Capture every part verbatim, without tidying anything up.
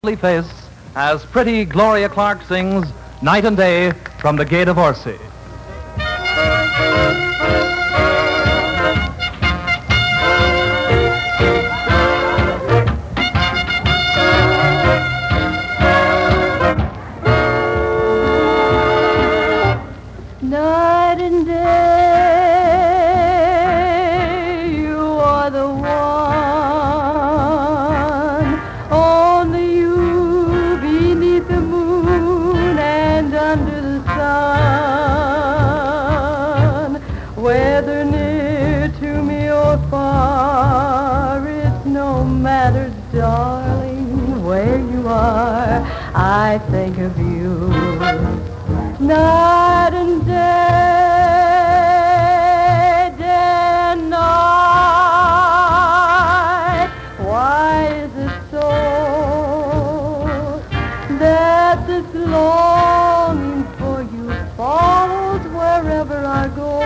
face as pretty Gloria Clark sings Night and Day from the Gate of Orsay. Night and day, you are the one, only you beneath the moon and under the sun. Whether near to me or far, it's no matter, darling, where you are, I think of you. Night and day, day and night. Why is it so that this longing for you follows wherever I go?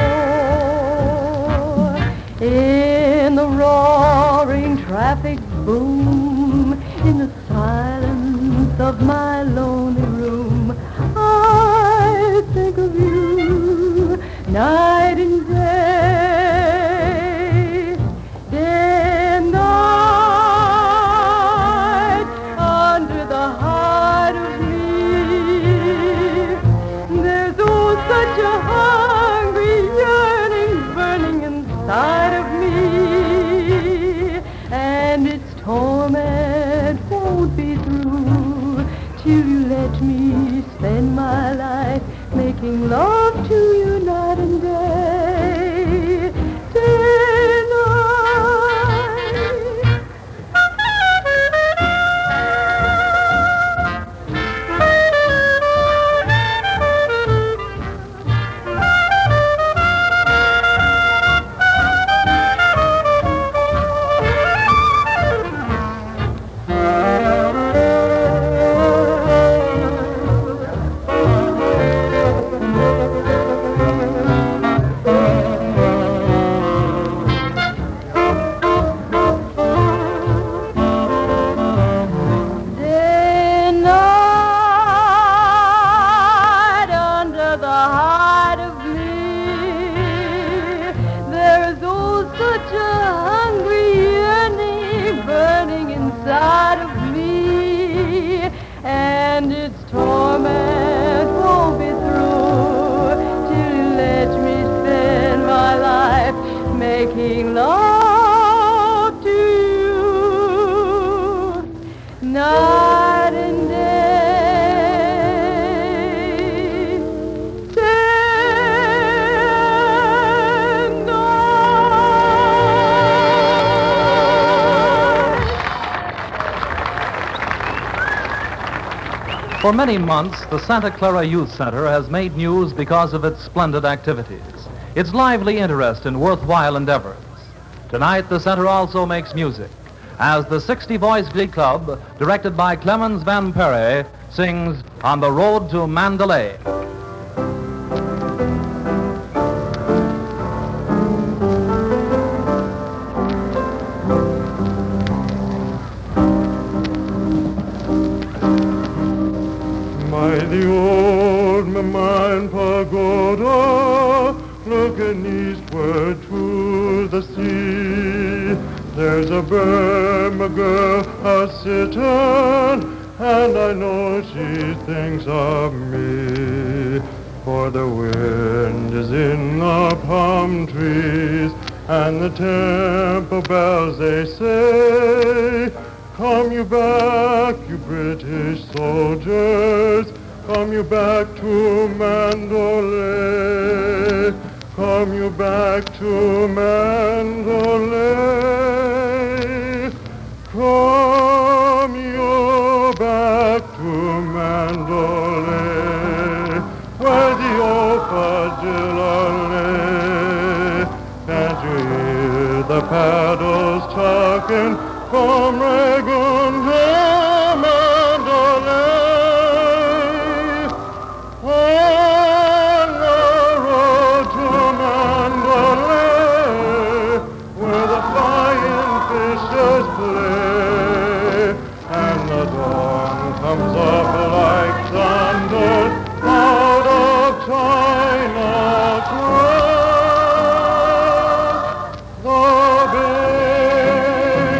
In the roaring traffic boom, in the silence of my lonely room, I think of you night and day, day and night. Under the heart of me, there's oh such a hungry yearning burning inside of me, and its torment won't be through till you let me spend my life making love to you night and day, day and night. Inside of me, and its torment won't be through till you let me spend my life making love to you night and day, day and For many months, the Santa Clara Youth Center has made news because of its splendid activities, its lively interest in worthwhile endeavors. Tonight, the center also makes music, as the sixty Boys Glee Club, directed by Clemens Van Perre, sings On the Road to Mandalay. By the old Mamayan pagoda, looking eastward to the sea, there's a Burma girl a-sittin', and I know she thinks of me. For the wind is in the palm trees, and the temple bells, they say, come you back, you British soldiers, come you back to Mandalay, come you back to Mandalay, come you back to Mandalay, where the old Padilla lay. Can't you hear the paddles talking from Rangoon to Mandalay? On the road to Mandalay, where the flying fishes play, and the dawn comes up like thunder out of China across the bay.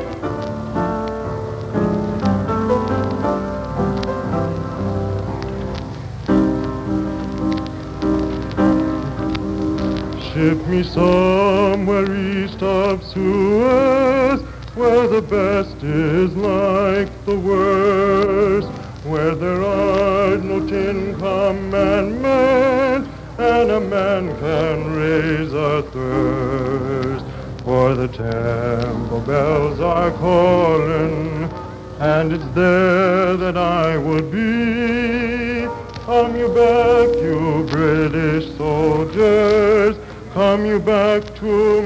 Ship me somewhere east of Suez, where the best is like the worst, where there are no Ten Commandments, and a man can raise a thirst. For the temple bells are calling, and it's there that I would be. Come you back, you British soldiers, come you back to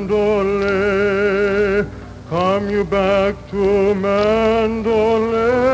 Mandalay. Come you back to Mandalay.